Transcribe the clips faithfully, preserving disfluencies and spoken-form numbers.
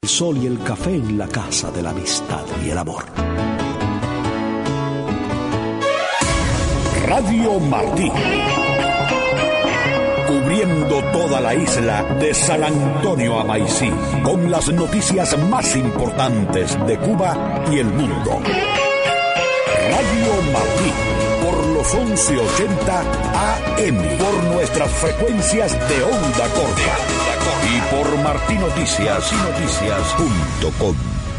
El sol y el café en la casa de la amistad y el amor. Radio Martí. Cubriendo toda la isla de San Antonio a Maicí, con las noticias más importantes de Cuba y el mundo. Radio Martí, por los once ochenta A M, por nuestras frecuencias de onda corta y por martinoticias y noticias punto com.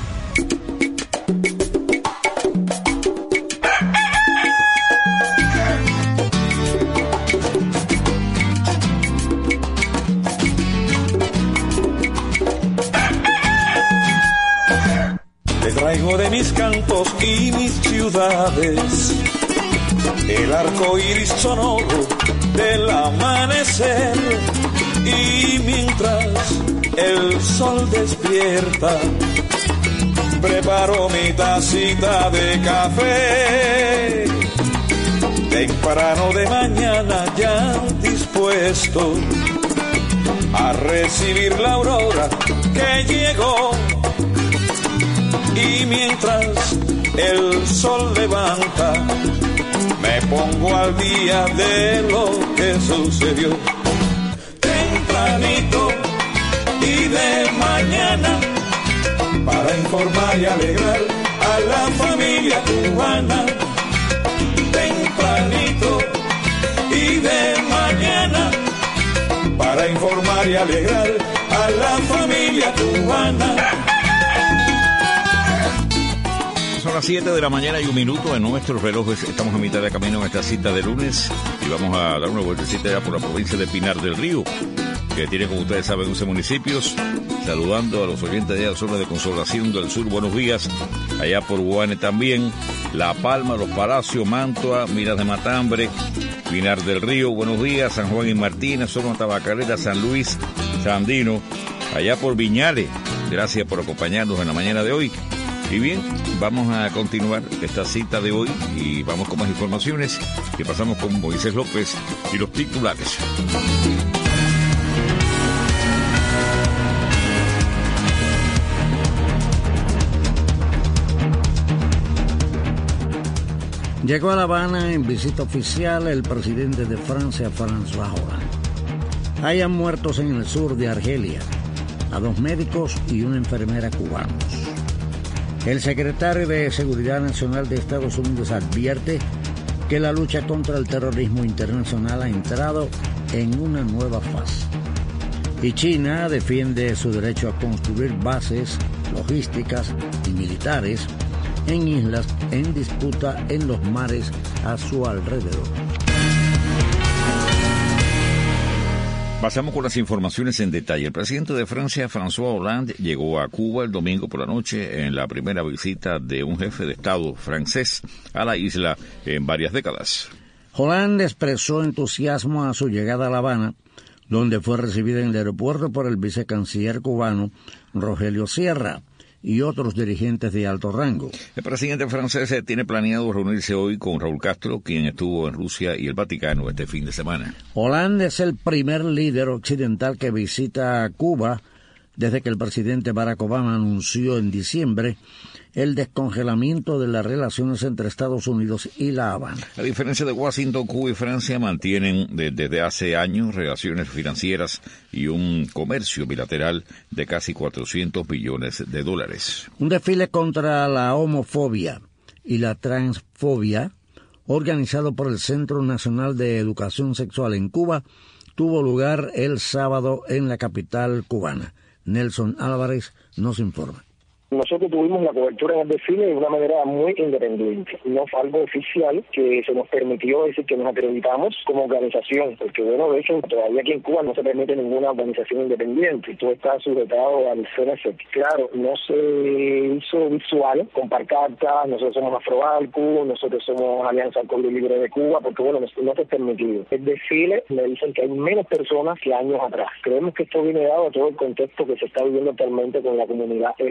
Te traigo de mis cantos y mis ciudades el arco iris sonoro del amanecer, y mientras el sol despierta preparo mi tacita de café. Temprano de mañana ya dispuesto a recibir la aurora que llegó, y mientras el sol levanta me pongo al día de lo que sucedió. Tempranito y de mañana, para informar y alegrar a la familia cubana. Tempranito y de mañana, para informar y alegrar a la familia cubana. Son las siete de la mañana y un minuto en nuestros relojes. Estamos a mitad de camino en esta cita de lunes y vamos a dar una vueltecita ya por la provincia de Pinar del Río, que tiene, como ustedes saben, once municipios. Saludando a los oyentes de la zona de Consolación del Sur, buenos días. Allá por Guane también, La Palma, Los Palacios, Mantua, Miras de Matambre, Pinar del Río, buenos días. San Juan y Martínez, zona Tabacalera, San Luis, Sandino. Allá por Viñales, gracias por acompañarnos en la mañana de hoy. Y bien, vamos a continuar esta cita de hoy y vamos con más informaciones que pasamos con Moisés López y los titulares. Llegó a La Habana en visita oficial el presidente de Francia, François Hollande. Hayan muertos en el sur de Argelia, a dos médicos y una enfermera cubanos. El secretario de Seguridad Nacional de Estados Unidos advierte que la lucha contra el terrorismo internacional ha entrado en una nueva fase. Y China defiende su derecho a construir bases logísticas y militares en islas en disputa en los mares a su alrededor. Pasamos con las informaciones en detalle. El presidente de Francia, François Hollande, llegó a Cuba el domingo por la noche en la primera visita de un jefe de Estado francés a la isla en varias décadas. Hollande expresó entusiasmo a su llegada a La Habana, donde fue recibido en el aeropuerto por el vicecanciller cubano Rogelio Sierra y otros dirigentes de alto rango. El presidente francés tiene planeado reunirse hoy con Raúl Castro, quien estuvo en Rusia y el Vaticano este fin de semana. Hollande es el primer líder occidental que visita Cuba desde que el presidente Barack Obama anunció en diciembre el descongelamiento de las relaciones entre Estados Unidos y La Habana. A diferencia de Washington, Cuba y Francia mantienen desde hace años relaciones financieras y un comercio bilateral de casi cuatrocientos millones de dólares. Un desfile contra la homofobia y la transfobia, organizado por el Centro Nacional de Educación Sexual en Cuba, tuvo lugar el sábado en la capital cubana. Nelson Álvarez nos informa. Nosotros tuvimos la cobertura en el desfile de una manera muy independiente. No fue algo oficial que se nos permitió decir que nos acreditamos como organización, porque bueno, de hecho, todavía aquí en Cuba no se permite ninguna organización independiente. Todo está sujetado al C N C. Claro, no se hizo visual con pancartas, nosotros somos Afroalcu, nosotros somos Alianza Alcohol Libre de Cuba, porque bueno, no, no se ha permitido. El desfile me dicen que hay menos personas que años atrás. Creemos que esto viene dado a todo el contexto que se está viviendo actualmente con la comunidad L G B T I.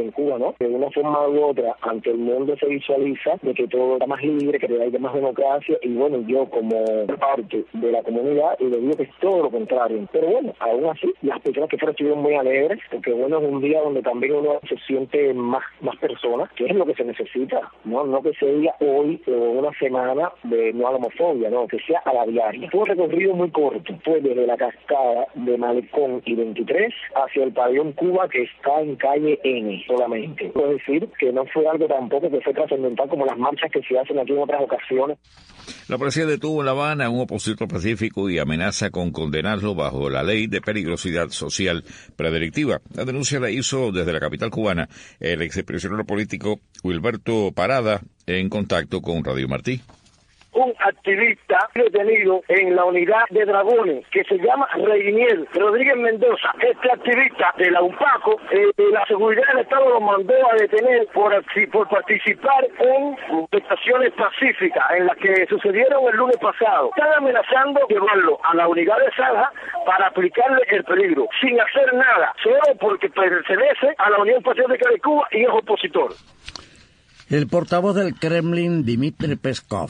en Cuba, ¿no? De una forma u otra, ante el mundo se visualiza de que todo está más libre, que hay más democracia, y bueno, yo como parte de la comunidad, y le digo que es todo lo contrario. Pero bueno, aún así, las personas que fueron estuvieron muy alegres, porque bueno, es un día donde también uno se siente más, más personas, que es lo que se necesita, ¿no? No que se diga hoy o una semana de no a la homofobia, no, que sea a la diaria. Fue un recorrido muy corto, fue desde la cascada de Malecón y veintitrés hacia el pabellón Cuba, que está en calle N solamente. Es decir, que no fue algo tampoco que fue trascendental como las marchas que se hacen aquí en otras ocasiones. La policía detuvo en La Habana a un opositor pacífico y amenaza con condenarlo bajo la ley de peligrosidad social predelictiva. La denuncia la hizo desde la capital cubana el exprisionero político Wilberto Parada en contacto con Radio Martí. Un activista detenido en la unidad de Dragones que se llama Reinier Rodríguez Mendoza. Este activista de la UNPACO, eh, la seguridad del Estado lo mandó a detener por, por participar en manifestaciones pacíficas en las que sucedieron el lunes pasado. Están amenazando llevarlo a la unidad de Zanja para aplicarle el peligro, sin hacer nada, solo porque pertenece a la Unión Patriótica de Cuba y es opositor. El portavoz del Kremlin, Dmitry Peskov,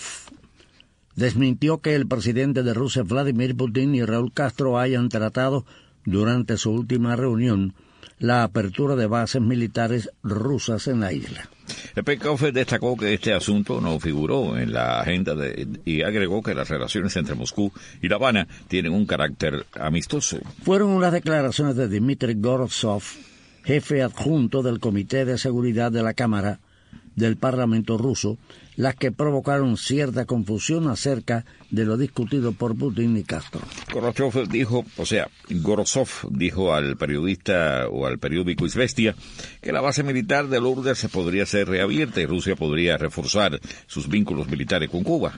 desmintió que el presidente de Rusia, Vladimir Putin, y Raúl Castro hayan tratado durante su última reunión la apertura de bases militares rusas en la isla. Peskov destacó que este asunto no figuró en la agenda de, y agregó que las relaciones entre Moscú y La Habana tienen un carácter amistoso. Fueron unas declaraciones de Dmitry Gorosov, jefe adjunto del Comité de Seguridad de la Cámara del Parlamento ruso, las que provocaron cierta confusión acerca de lo discutido por Putin y Castro. Gorbachev dijo, o sea, Gorosov dijo al periodista o al periódico Izvestia que la base militar de Lourdes podría ser reabierta y Rusia podría reforzar sus vínculos militares con Cuba.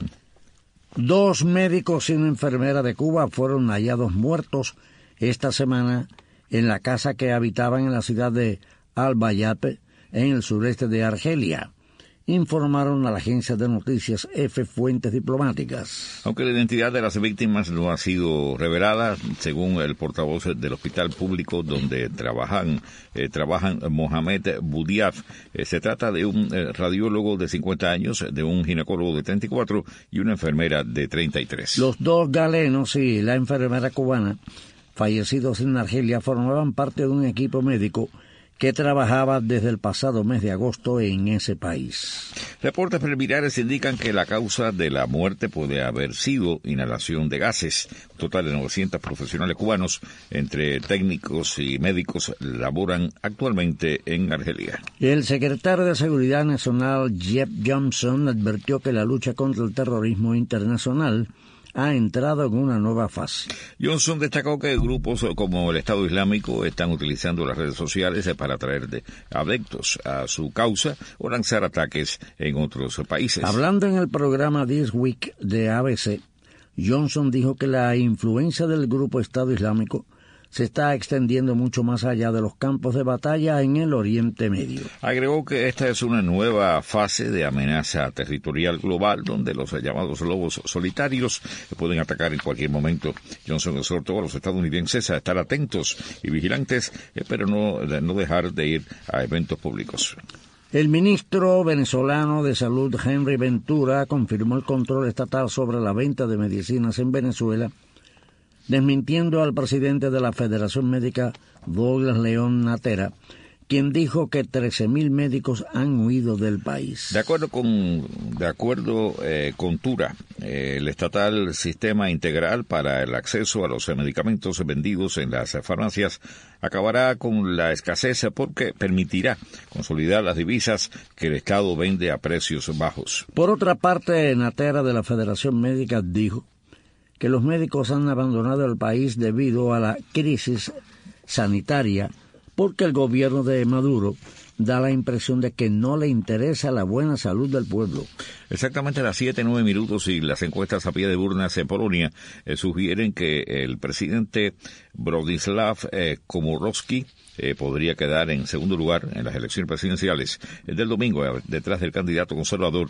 Dos médicos y una enfermera de Cuba fueron hallados muertos esta semana en la casa que habitaban en la ciudad de Al-Bayape, en el sureste de Argelia, informaron a la agencia de noticias F fuentes diplomáticas. Aunque la identidad de las víctimas no ha sido revelada, según el portavoz del hospital público donde trabajan eh, trabajan Mohamed Boudiaf, eh, se trata de un eh, radiólogo de cincuenta años, de un ginecólogo de treinta y cuatro y una enfermera de treinta y tres. Los dos galenos y la enfermera cubana, fallecidos en Argelia, formaban parte de un equipo médico que trabajaba desde el pasado mes de agosto en ese país. Reportes preliminares indican que la causa de la muerte puede haber sido inhalación de gases. Un total de novecientos profesionales cubanos, entre técnicos y médicos, laboran actualmente en Argelia. El secretario de Seguridad Nacional, Jeff Johnson, advirtió que la lucha contra el terrorismo internacional ha entrado en una nueva fase. Johnson destacó que grupos como el Estado Islámico están utilizando las redes sociales para atraer de adeptos a su causa o lanzar ataques en otros países. Hablando en el programa This Week de A B C, Johnson dijo que la influencia del grupo Estado Islámico se está extendiendo mucho más allá de los campos de batalla en el Oriente Medio. Agregó que esta es una nueva fase de amenaza territorial global donde los llamados lobos solitarios pueden atacar en cualquier momento. Johnson exhortó a los estadounidenses a estar atentos y vigilantes, pero no, no dejar de ir a eventos públicos. El ministro venezolano de Salud, Henry Ventura, confirmó el control estatal sobre la venta de medicinas en Venezuela, desmintiendo al presidente de la Federación Médica, Douglas León Natera, quien dijo que trece mil médicos han huido del país. De acuerdo con de acuerdo eh, con Tura, eh, el estatal Sistema Integral para el Acceso a los Medicamentos Vendidos en las Farmacias acabará con la escasez porque permitirá consolidar las divisas que el Estado vende a precios bajos. Por otra parte, Natera de la Federación Médica dijo que los médicos han abandonado el país debido a la crisis sanitaria porque el gobierno de Maduro da la impresión de que no le interesa la buena salud del pueblo. Exactamente a las siete, nueve minutos y las encuestas a pie de urnas en Polonia eh, sugieren que el presidente Bronisław eh, Komorowski eh, podría quedar en segundo lugar en las elecciones presidenciales eh, del domingo, eh, detrás del candidato conservador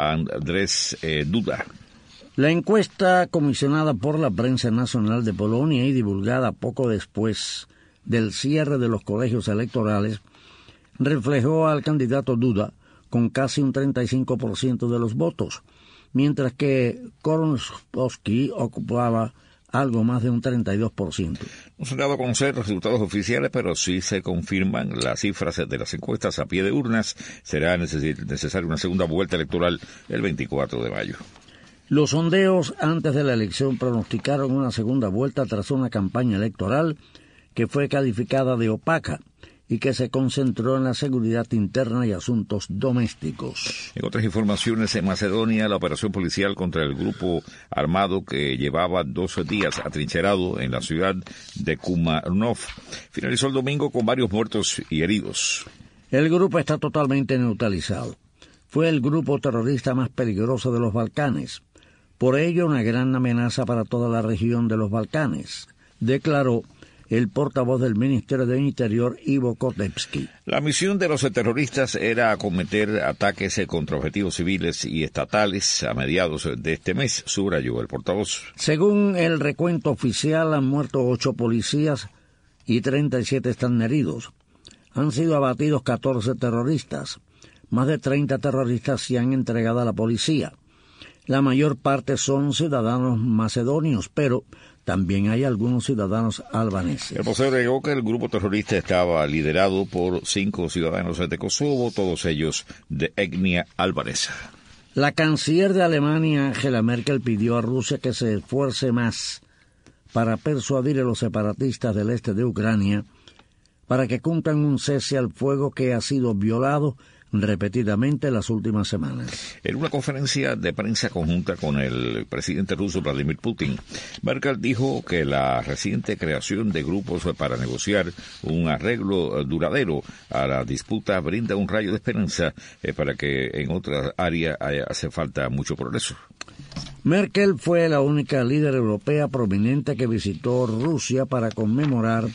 Andrzej eh, Duda. La encuesta comisionada por la prensa nacional de Polonia y divulgada poco después del cierre de los colegios electorales reflejó al candidato Duda con casi un treinta y cinco por ciento de los votos, mientras que Kornowski ocupaba algo más de un treinta y dos por ciento. No se han dado a conocer resultados oficiales, pero sí se confirman las cifras de las encuestas a pie de urnas. Será necesaria una segunda vuelta electoral el veinticuatro de mayo. Los sondeos antes de la elección pronosticaron una segunda vuelta tras una campaña electoral que fue calificada de opaca y que se concentró en la seguridad interna y asuntos domésticos. En otras informaciones, en Macedonia, la operación policial contra el grupo armado que llevaba dos días atrincherado en la ciudad de Kumarnov finalizó el domingo con varios muertos y heridos. El grupo está totalmente neutralizado. Fue el grupo terrorista más peligroso de los Balcanes. Por ello, una gran amenaza para toda la región de los Balcanes, declaró el portavoz del Ministerio del Interior, Ivo Kotevski. La misión de los terroristas era acometer ataques contra objetivos civiles y estatales a mediados de este mes, subrayó el portavoz. Según el recuento oficial, han muerto ocho policías y treinta y siete están heridos. Han sido abatidos catorce terroristas. Más de treinta terroristas se han entregado a la policía. La mayor parte son ciudadanos macedonios, pero también hay algunos ciudadanos albaneses. El vocero agregó que el grupo terrorista estaba liderado por cinco ciudadanos de Kosovo, todos ellos de etnia albanesa. La canciller de Alemania, Angela Merkel, pidió a Rusia que se esfuerce más para persuadir a los separatistas del este de Ucrania para que cumplan un cese al fuego que ha sido violado repetidamente en las últimas semanas. En una conferencia de prensa conjunta con el presidente ruso Vladimir Putin, Merkel dijo que la reciente creación de grupos para negociar un arreglo duradero a la disputa brinda un rayo de esperanza eh, para que en otra área hace falta mucho progreso. Merkel fue la única líder europea prominente que visitó Rusia para conmemorar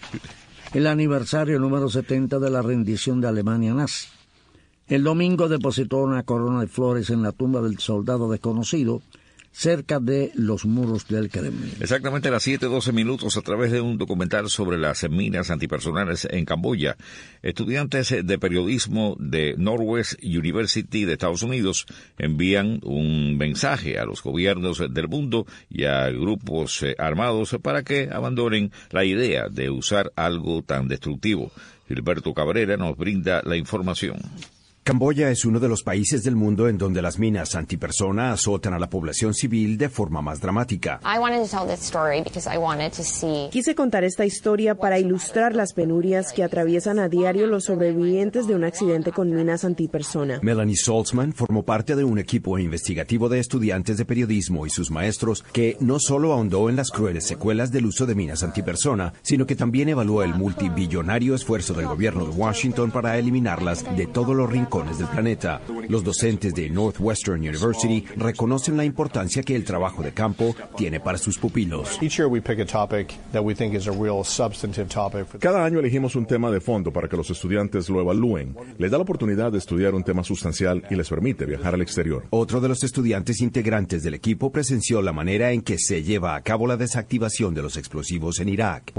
el aniversario número setenta de la rendición de Alemania nazi. El domingo depositó una corona de flores en la tumba del soldado desconocido cerca de los muros del Kremlin. Exactamente a las siete doce minutos, a través de un documental sobre las minas antipersonales en Camboya, estudiantes de periodismo de Northwest University de Estados Unidos envían un mensaje a los gobiernos del mundo y a grupos armados para que abandonen la idea de usar algo tan destructivo. Gilberto Cabrera nos brinda la información. Camboya es uno de los países del mundo en donde las minas antipersona azotan a la población civil de forma más dramática. Quise contar esta historia para ilustrar las penurias que atraviesan a diario los sobrevivientes de un accidente con minas antipersona. Melanie Saltzman formó parte de un equipo investigativo de estudiantes de periodismo y sus maestros que no solo ahondó en las crueles secuelas del uso de minas antipersona, sino que también evaluó el multibillonario esfuerzo del gobierno de Washington para eliminarlas de todos los rincones del planeta. Los docentes de Northwestern University reconocen la importancia que el trabajo de campo tiene para sus pupilos. Cada año elegimos un tema de fondo para que los estudiantes lo evalúen. Les da la oportunidad de estudiar un tema sustancial y les permite viajar al exterior. Otro de los estudiantes integrantes del equipo presenció la manera en que se lleva a cabo la desactivación de los explosivos en Irak.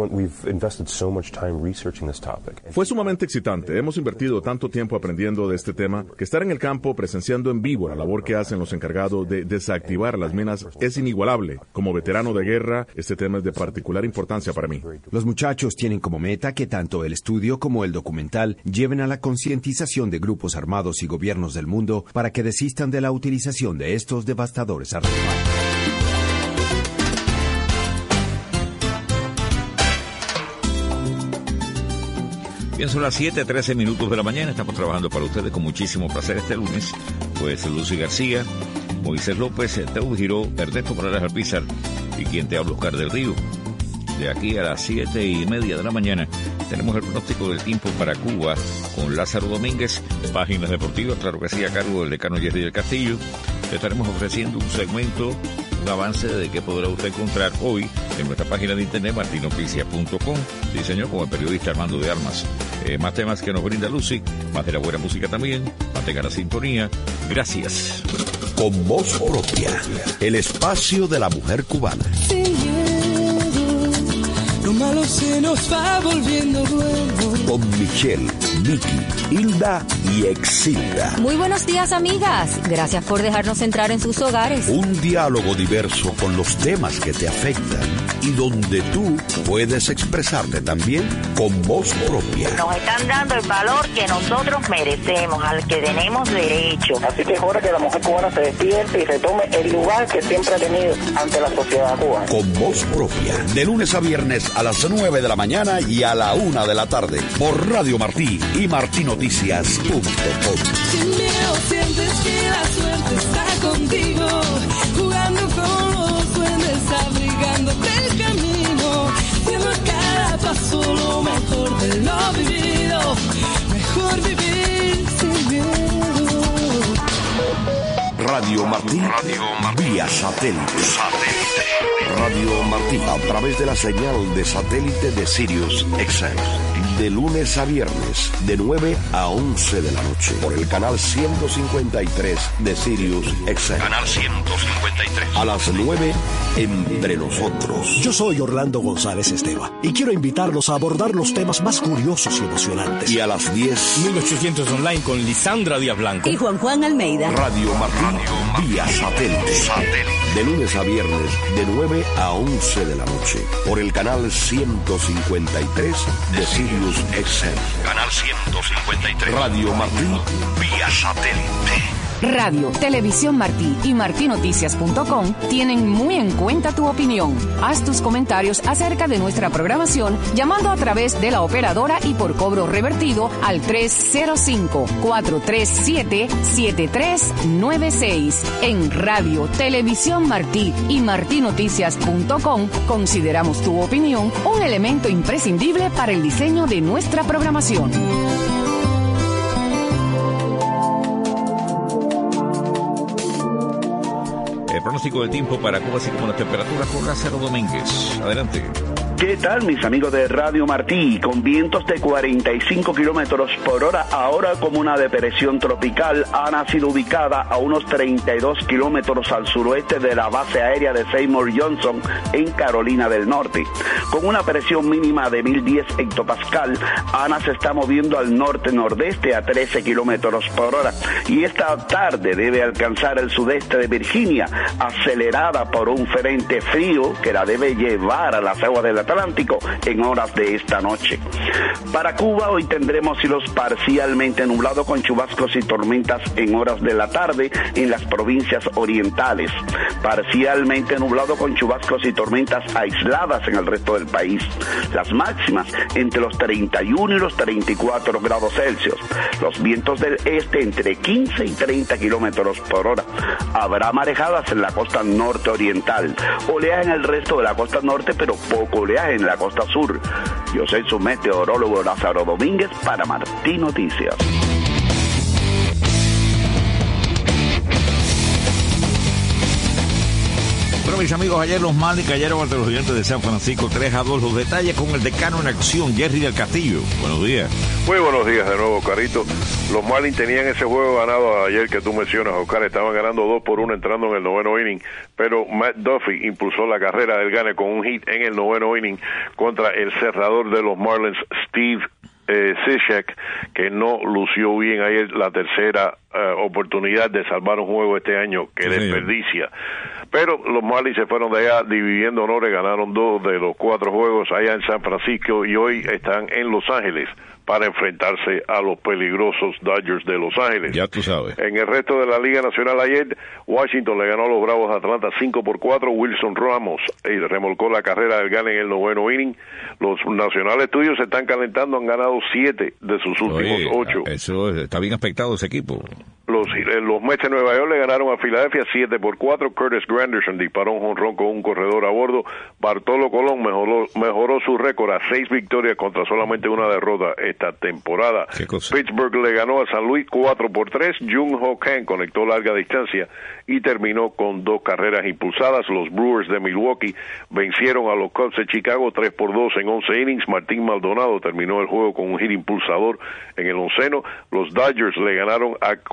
Fue sumamente excitante. Hemos invertido tanto tiempo aprendiendo de este tema que estar en el campo presenciando en vivo la labor que hacen los encargados de desactivar las minas es inigualable. Como veterano de guerra, este tema es de particular importancia para mí. Los muchachos tienen como meta que tanto el estudio como el documental lleven a la concientización de grupos armados y gobiernos del mundo para que desistan de la utilización de estos devastadores artefactos. Bien, son las siete trece minutos de la mañana. Estamos trabajando para ustedes con muchísimo placer este lunes. Pues Lucy García, Moisés López, Teo Giró, Ernesto Morales Alpizar y quien te habla, Oscar del Río. De aquí a las siete y media de la mañana tenemos el pronóstico del tiempo para Cuba con Lázaro Domínguez, páginas deportivas, claro que sí, a cargo del decano Jerry del Castillo. Le estaremos ofreciendo un segmento, un avance de qué podrá usted encontrar hoy en nuestra página de internet martin oficial punto com, diseño con el periodista Armando de Armas. Eh, más temas que nos brinda Lucy, más de la buena música también. Mantenga la sintonía. Gracias. Con voz propia, el espacio de la mujer cubana. lo malo se nos va volviendo bueno. Con Michelle, Vicky, Hilda y Exilda. Muy buenos días, amigas. Gracias por dejarnos entrar en sus hogares. Un diálogo diverso con los temas que te afectan y donde tú puedes expresarte también con voz propia. Nos están dando el valor que nosotros merecemos, al que tenemos derecho. Así que es hora que la mujer cubana se despierte y retome el lugar que siempre ha tenido ante la sociedad cubana. Con voz propia, de lunes a viernes a las nueve de la mañana y a la una de la tarde, por Radio Martí y martí noticias punto com. Sin miedo sientes que la suerte está contigo, jugando con los duendes, abrigándote el camino, siendo cada paso lo mejor de lo vivido, mejor vivir sin miedo. Radio Martí, Radio Martí, vía satélite. satélite. Radio Martí, a través de la señal de satélite de Sirius X M. De lunes a viernes, de nueve a once de la noche, por el canal ciento cincuenta y tres de Sirius X M. Canal ciento cincuenta y tres. A las nueve, Entre Nosotros. Yo soy Orlando González Esteva y quiero invitarlos a abordar los temas más curiosos y emocionantes. Y a las diez, mil ochocientos online con Lisandra Díaz Blanco y Juan Juan Almeida. Radio Martí, vía satélite. satélite. De lunes a viernes, de nueve a once de la noche, por el canal ciento cincuenta y tres de Sirius X M. Canal ciento cincuenta y tres. Radio Martí, vía satélite. Radio, Televisión Martí y martí noticias punto com tienen muy en cuenta tu opinión. Haz tus comentarios acerca de nuestra programación llamando a través de la operadora y por cobro revertido al tres cero cinco, cuatro tres siete, siete tres nueve seis. En Radio, Televisión Martí y martí noticias punto com consideramos tu opinión un elemento imprescindible para el diseño de nuestra programación. El pronóstico del tiempo para Cuba, así como las temperaturas, con Lázaro Domínguez. Adelante. ¿Qué tal, mis amigos de Radio Martí? Con vientos de cuarenta y cinco kilómetros por hora, ahora como una depresión tropical, ha sido ubicada a unos treinta y dos kilómetros al suroeste de la base aérea de Seymour Johnson, en Carolina del Norte. Con una presión mínima de mil diez hectopascal, Ana se está moviendo al norte-nordeste a trece kilómetros por hora y esta tarde debe alcanzar el sudeste de Virginia, acelerada por un frente frío que la debe llevar a las aguas del Atlántico en horas de esta noche. Para Cuba hoy tendremos cielos parcialmente nublados con chubascos y tormentas en horas de la tarde en las provincias orientales, parcialmente nublado con chubascos y tormentas aisladas en el resto del país. Las máximas entre los treinta y uno y los treinta y cuatro grados Celsius. Los vientos del este entre quince y treinta kilómetros por hora. Habrá marejadas en la costa norte oriental, oleaje en el resto de la costa norte, pero poco oleaje en la costa sur. Yo soy su meteorólogo Lázaro Domínguez para Martí Noticias. Bueno, mis amigos, ayer los Marlins cayeron ante los Gigantes de San Francisco tres a dos. Los detalles con el decano en acción, Jerry del Castillo. Buenos días. Muy buenos días de nuevo, Carito. Los Marlins tenían ese juego ganado ayer que tú mencionas, Oscar. Estaban ganando dos por uno entrando en el noveno inning, pero Matt Duffy impulsó la carrera del gane con un hit en el noveno inning contra el cerrador de los Marlins, Steve Eh, Cishek, que no lució bien ayer, la tercera eh, oportunidad de salvar un juego este año que sí, desperdicia. Pero los Marlins se fueron de allá dividiendo honores, ganaron dos de los cuatro juegos allá en San Francisco y hoy están en Los Ángeles para enfrentarse a los peligrosos Dodgers de Los Ángeles. Ya tú sabes. En el resto de la Liga Nacional ayer, Washington le ganó a los Bravos de Atlanta cinco por cuatro. Wilson Ramos eh, remolcó la carrera del gane en el noveno inning. Los nacionales tuyos se están calentando, han ganado siete de sus últimos Oye, ocho. Eso está bien aspectado ese equipo. Los, eh, los Mets de Nueva York le ganaron a Filadelfia siete por cuatro. Curtis Granderson disparó un jonrón con un corredor a bordo. Bartolo Colón mejoró, mejoró su récord a seis victorias contra solamente una derrota esta temporada. Pittsburgh le ganó a San Luis cuatro por tres. Jung Ho Kang conectó larga distancia y terminó con dos carreras impulsadas. Los Brewers de Milwaukee vencieron a los Cubs de Chicago tres por dos en once innings. Martín Maldonado terminó el juego con un hit impulsador en el onceno. Los Dodgers le ganaron a Colorado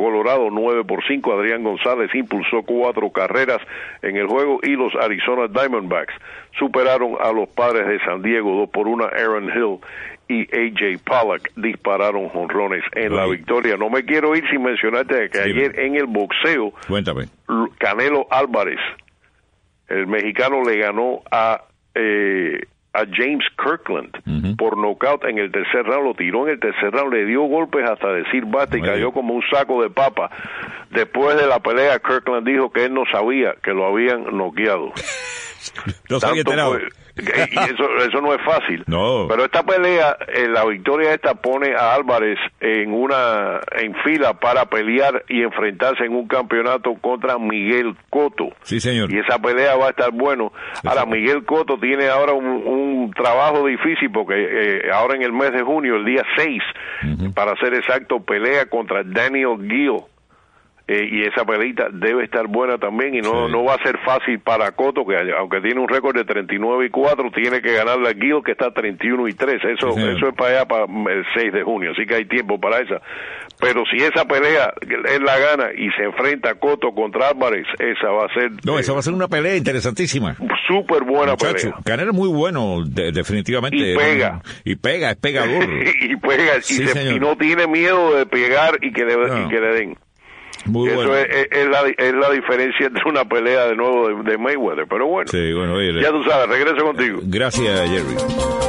ganado nueve por cinco. Adrián González impulsó cuatro carreras en el juego y los Arizona Diamondbacks superaron a los Padres de San Diego dos por una. Aaron Hill y A J Pollock dispararon jonrones en Ay. la victoria. No me quiero ir sin mencionarte que ayer sí. en el boxeo, Cuéntame. Canelo Álvarez, el mexicano, le ganó a eh, a James Kirkland uh-huh. por nocaut en el tercer round. Lo tiró en el tercer round, le dio golpes hasta decir basta y Muy cayó bien. como un saco de papa. Después de la pelea, Kirkland dijo que él no sabía que lo habían noqueado. No sabía enterado. Y eso, eso no es fácil. No. Pero esta pelea, eh, la victoria esta pone a Álvarez en una en fila para pelear y enfrentarse en un campeonato contra Miguel Cotto. Sí, señor. Y esa pelea va a estar bueno. Sí, ahora, señor. Miguel Cotto tiene ahora un, un trabajo difícil porque eh, ahora en el mes de junio, el día seis, uh-huh. para ser exacto, pelea contra Daniel Gill. Eh, y esa peleita debe estar buena también y no sí. no va a ser fácil para Cotto, que aunque tiene un récord de treinta y nueve y cuatro, tiene que ganarle a Gill, que está treinta y uno y tres. Eso sí, eso es para allá, para el seis de junio, así que hay tiempo para esa. Pero si esa pelea él la gana y se enfrenta a Cotto contra Álvarez, esa va a ser... No, eh, esa va a ser una pelea interesantísima. Súper buena Muchacho, pelea. Canelo es muy bueno, de, definitivamente. Y pega. Y pega, es pegador. y pega, sí, y, se, y no tiene miedo de pegar y que le, no. y que le den. Muy Eso bueno. es, es, es, la, es la diferencia entre una pelea de nuevo de, de Mayweather, pero bueno, sí, bueno oye, ya tú sabes, regreso contigo. Gracias, Jerry.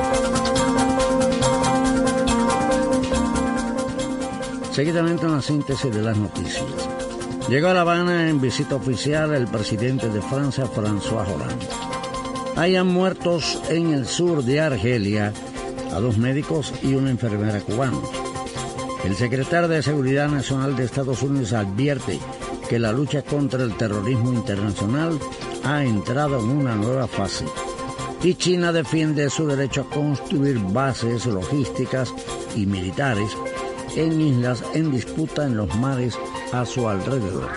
Seguidamente una síntesis de las noticias. Llegó a La Habana en visita oficial el presidente de Francia, François Hollande. Hayan muertos en el sur de Argelia a dos médicos y una enfermera cubana. El secretario de Seguridad Nacional de Estados Unidos advierte que la lucha contra el terrorismo internacional ha entrado en una nueva fase. Y China defiende su derecho a construir bases logísticas y militares en islas en disputa en los mares a su alrededor.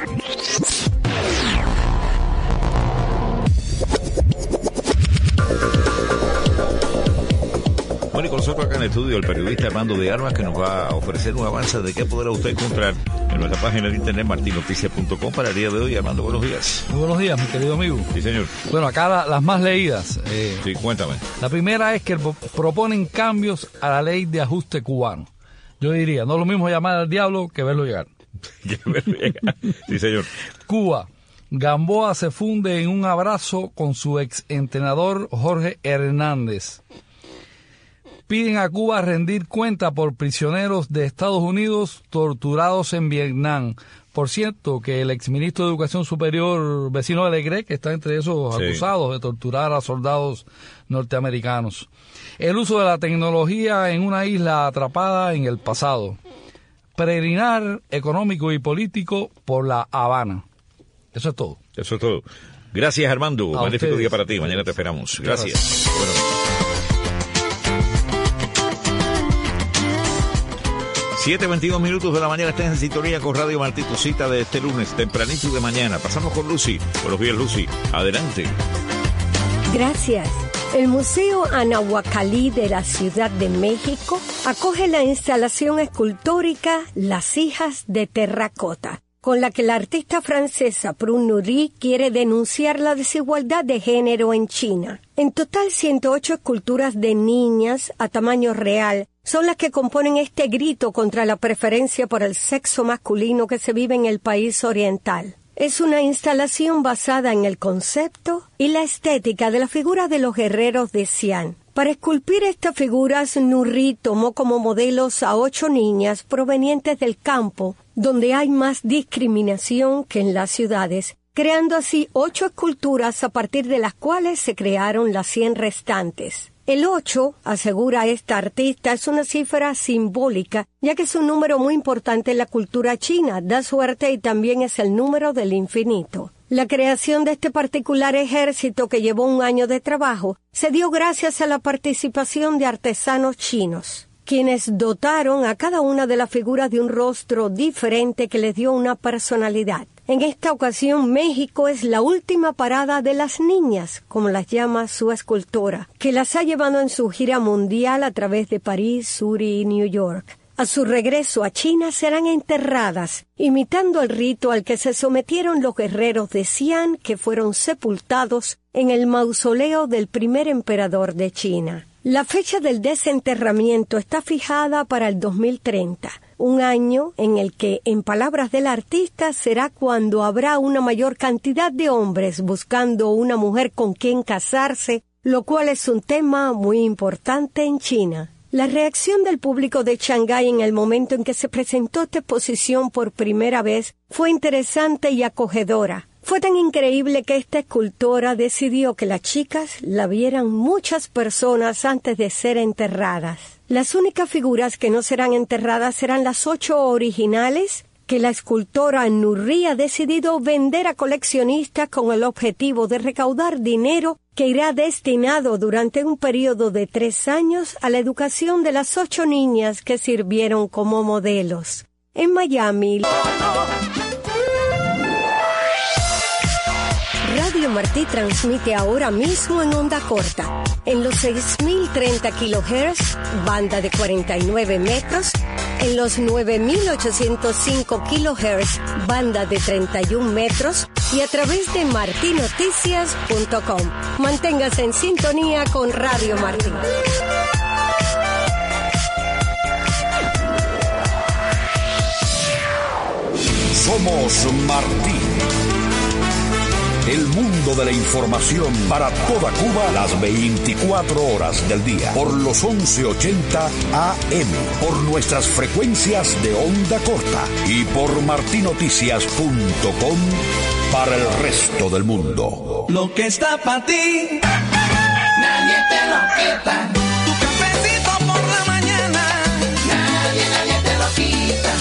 Bueno, y con nosotros acá en el estudio el periodista Armando de Armas, que nos va a ofrecer un avance de qué podrá usted encontrar en nuestra página de internet martin noticias punto com para el día de hoy. Armando, buenos días. Muy buenos días, mi querido amigo. Sí, señor. Bueno, acá la, las más leídas. Eh, sí, cuéntame. La primera es que proponen cambios a la ley de ajuste cubano. Yo diría, no es lo mismo llamar al diablo que verlo llegar. Sí, señor. Cuba. Gamboa se funde en un abrazo con su ex entrenador Jorge Hernández. Piden a Cuba rendir cuenta por prisioneros de Estados Unidos torturados en Vietnam. Por cierto, que el exministro de Educación Superior, vecino de Alegre, que está entre esos sí. acusados de torturar a soldados norteamericanos. El uso de la tecnología en una isla atrapada en el pasado. Peregrinar económico y político por La Habana. Eso es todo. Eso es todo. Gracias, Armando. A Magnífico ustedes. Día para ti. Mañana te esperamos. Gracias. Gracias. Bueno. siete veintidós minutos de la mañana, estás en sintonía con Radio Martí, tu cita de este lunes, tempranito de mañana. Pasamos con Lucy. Buenos días, Lucy. Adelante. Gracias. El Museo Anahuacalí de la Ciudad de México acoge la instalación escultórica Las Hijas de Terracota, con la que la artista francesa Prune Nourry quiere denunciar la desigualdad de género en China. En total, ciento ocho esculturas de niñas a tamaño real son las que componen este grito contra la preferencia por el sexo masculino que se vive en el país oriental. Es una instalación basada en el concepto y la estética de la figura de los guerreros de Xi'an. Para esculpir estas figuras, Nourry tomó como modelos a ocho niñas provenientes del campo, donde hay más discriminación que en las ciudades, creando así ocho esculturas a partir de las cuales se crearon las cien restantes. El ocho, asegura esta artista, es una cifra simbólica, ya que es un número muy importante en la cultura china, da suerte y también es el número del infinito. La creación de este particular ejército, que llevó un año de trabajo, se dio gracias a la participación de artesanos chinos, quienes dotaron a cada una de las figuras de un rostro diferente que les dio una personalidad. En esta ocasión, México es la última parada de las niñas, como las llama su escultora, que las ha llevado en su gira mundial a través de París, Zúrich y New York. A su regreso a China serán enterradas, imitando el rito al que se sometieron los guerreros de Xi'an que fueron sepultados en el mausoleo del primer emperador de China. La fecha del desenterramiento está fijada para el dos mil treinta, un año en el que, en palabras del artista, será cuando habrá una mayor cantidad de hombres buscando una mujer con quien casarse, lo cual es un tema muy importante en China. La reacción del público de Shanghái en el momento en que se presentó esta exposición por primera vez fue interesante y acogedora. Fue tan increíble que esta escultora decidió que las chicas la vieran muchas personas antes de ser enterradas. Las únicas figuras que no serán enterradas serán las ocho originales que la escultora Nurri ha decidido vender a coleccionistas con el objetivo de recaudar dinero que irá destinado durante un periodo de tres años a la educación de las ocho niñas que sirvieron como modelos. En Miami, Radio Martí transmite ahora mismo en onda corta, en los seis mil treinta kilohertz, banda de cuarenta y nueve metros, en los nueve mil ochocientos cinco kilohertz, banda de treinta y un metros, y a través de marti noticias punto com. Manténgase en sintonía con Radio Martí. Somos Martí. El mundo de la información para toda Cuba las veinticuatro horas del día. Por los once ochenta A M. Por nuestras frecuencias de onda corta. Y por marti noticias punto com para el resto del mundo. Lo que está para ti, nadie te lo quita. Tu cafecito por la mañana, nadie, nadie te lo quita.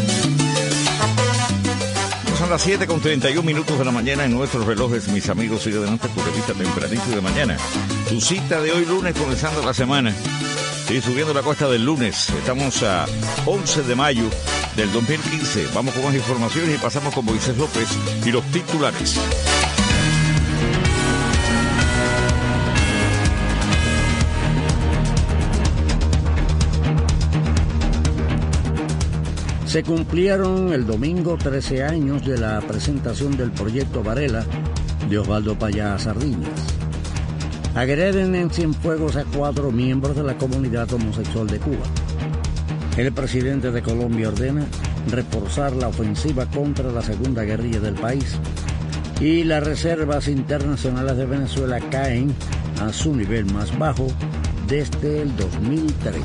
Son las siete con treinta y un minutos de la mañana en nuestros relojes, mis amigos. Sigue adelante tu revista tempranito de mañana. Tu cita de hoy lunes, comenzando la semana. Sí, subiendo la cuesta del lunes. Estamos a once de mayo del dos mil quince. Vamos con más informaciones y pasamos con Moisés López y los titulares. Se cumplieron el domingo trece años de la presentación del proyecto Varela de Osvaldo Payá Sardiñas. Agreden en Cienfuegos a cuatro miembros de la comunidad homosexual de Cuba. El presidente de Colombia ordena reforzar la ofensiva contra la segunda guerrilla del país. Y las reservas internacionales de Venezuela caen a su nivel más bajo desde el dos mil tres.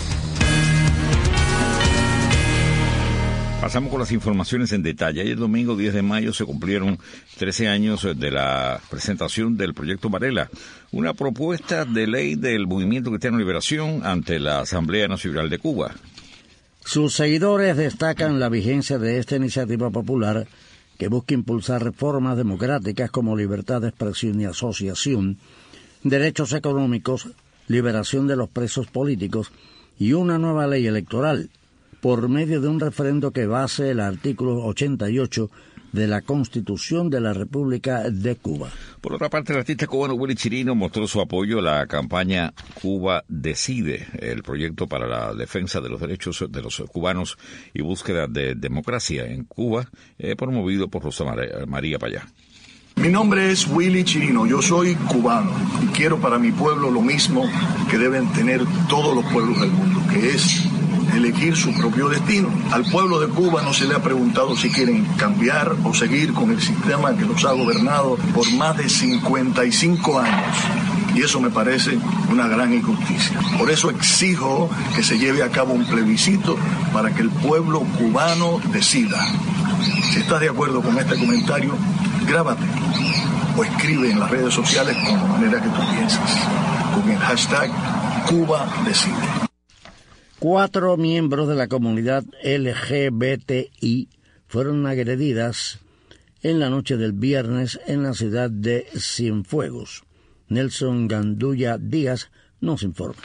Pasamos con las informaciones en detalle. Ayer domingo diez de mayo se cumplieron trece años de la presentación del proyecto Varela, una propuesta de ley del Movimiento Cristiano Liberación ante la Asamblea Nacional de Cuba. Sus seguidores destacan la vigencia de esta iniciativa popular que busca impulsar reformas democráticas como libertad de expresión y asociación, derechos económicos, liberación de los presos políticos y una nueva ley electoral, por medio de un referendo que base el artículo ochenta y ocho de la Constitución de la República de Cuba. Por otra parte, el artista cubano Willy Chirino mostró su apoyo a la campaña Cuba Decide, el proyecto para la defensa de los derechos de los cubanos y búsqueda de democracia en Cuba, eh, promovido por Rosa María Payá. Mi nombre es Willy Chirino, yo soy cubano y quiero para mi pueblo lo mismo que deben tener todos los pueblos del mundo, que es elegir su propio destino. Al pueblo de Cuba no se le ha preguntado si quieren cambiar o seguir con el sistema que los ha gobernado por más de cincuenta y cinco años. Y eso me parece una gran injusticia. Por eso exijo que se lleve a cabo un plebiscito para que el pueblo cubano decida. Si estás de acuerdo con este comentario, grábate o escribe en las redes sociales con la manera que tú piensas, con el hashtag Cuba Decide. Cuatro miembros de la comunidad L G B T I fueron agredidas en la noche del viernes en la ciudad de Cienfuegos. Nelson Gandulla Díaz nos informa.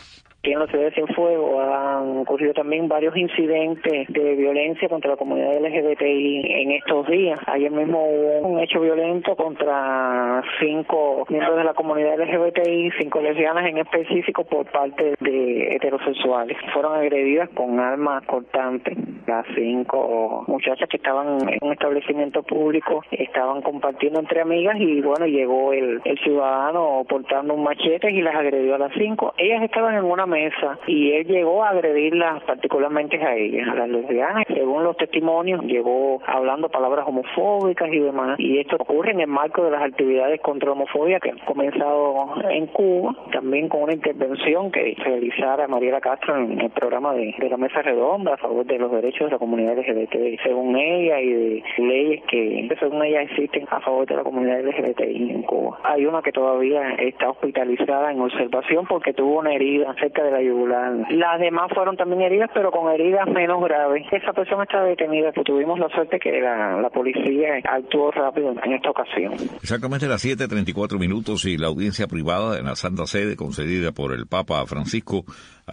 Aquí en la ciudad de Cienfuegos han ocurrido también varios incidentes de violencia contra la comunidad L G B T I en estos días. Ayer mismo hubo un hecho violento contra cinco miembros de la comunidad L G B T I, cinco lesbianas en específico por parte de heterosexuales. Fueron agredidas con armas cortantes. Las cinco muchachas que estaban en un establecimiento público estaban compartiendo entre amigas y bueno, llegó el, el ciudadano portando un machete y las agredió a las cinco. Ellas estaban en una mesa y él llegó a agredirlas particularmente a ellas, a las lesbianas. Según los testimonios, llegó hablando palabras homofóbicas y demás. Y esto ocurre en el marco de las actividades contra la homofobia que han comenzado en Cuba, también con una intervención que realizara Mariela Castro en el programa de, de la Mesa Redonda a favor de los derechos de la comunidad L G B T I, según ella, y de leyes que según ella existen a favor de la comunidad L G B T I en Cuba. Hay una que todavía está hospitalizada en observación porque tuvo una herida cerca de la yugular. Las demás fueron también heridas, pero con heridas menos graves. Esa persona está detenida, pues tuvimos la suerte que la, la policía actuó rápido en esta ocasión. Exactamente a las siete treinta y cuatro minutos y la audiencia privada en la Santa Sede concedida por el Papa Francisco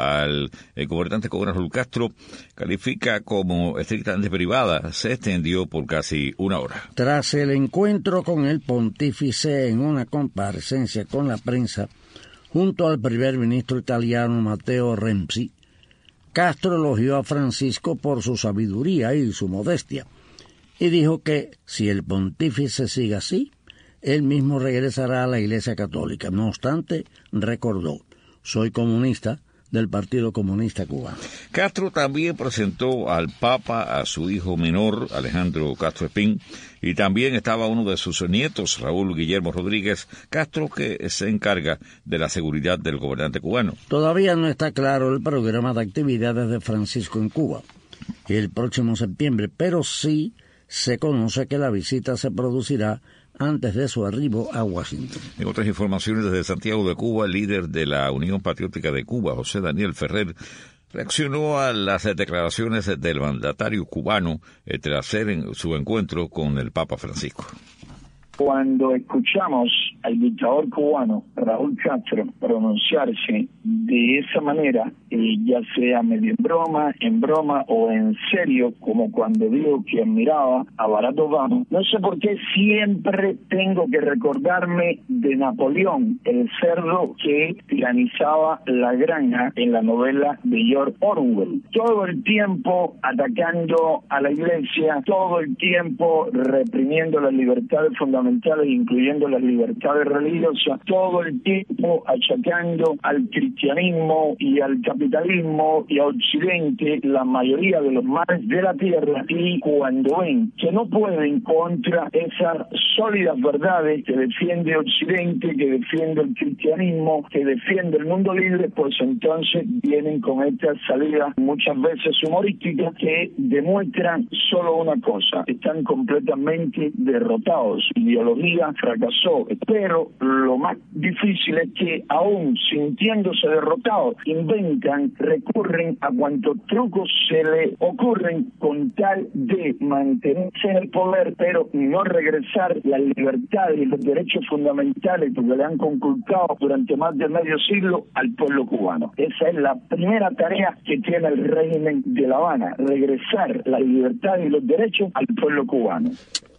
al el gobernante cubano Raúl Castro califica como estrictamente privada, se extendió por casi una hora. Tras el encuentro con el pontífice en una comparecencia con la prensa junto al primer ministro italiano Matteo Renzi, Castro elogió a Francisco por su sabiduría y su modestia y dijo que si el pontífice sigue así, él mismo regresará a la Iglesia Católica. No obstante, recordó, soy comunista del Partido Comunista Cubano. Castro también presentó al Papa a su hijo menor, Alejandro Castro Espín, y también estaba uno de sus nietos, Raúl Guillermo Rodríguez Castro, que se encarga de la seguridad del gobernante cubano. Todavía no está claro el programa de actividades de Francisco en Cuba el próximo septiembre, pero sí se conoce que la visita se producirá antes de su arribo a Washington. En otras informaciones desde Santiago de Cuba, el líder de la Unión Patriótica de Cuba, José Daniel Ferrer, reaccionó a las declaraciones del mandatario cubano tras su encuentro con el Papa Francisco. Cuando escuchamos al dictador cubano Raúl Castro pronunciarse de esa manera, eh, ya sea medio en broma, en broma o en serio, como cuando digo que admiraba a Barack Obama, no sé por qué siempre tengo que recordarme de Napoleón, el cerdo que tiranizaba la granja en la novela de George Orwell. Todo el tiempo atacando a la iglesia, todo el tiempo reprimiendo las libertades fundamentales, incluyendo las libertades religiosas, todo el tiempo achacando al cristianismo y al capitalismo y a Occidente la mayoría de los males de la tierra, y cuando ven que no pueden contra esas sólidas verdades que defiende Occidente, que defiende el cristianismo, que defiende el mundo libre, pues entonces vienen con estas salidas muchas veces humorísticas que demuestran solo una cosa: están completamente derrotados. La ideología fracasó, pero lo más difícil es que aún sintiéndose derrotados inventan, recurren a cuantos trucos se le ocurren con tal de mantenerse en el poder, pero no regresar las libertades y los derechos fundamentales que le han conculcado durante más de medio siglo al pueblo cubano. Esa es la primera tarea que tiene el régimen de La Habana: regresar las libertades y los derechos al pueblo cubano.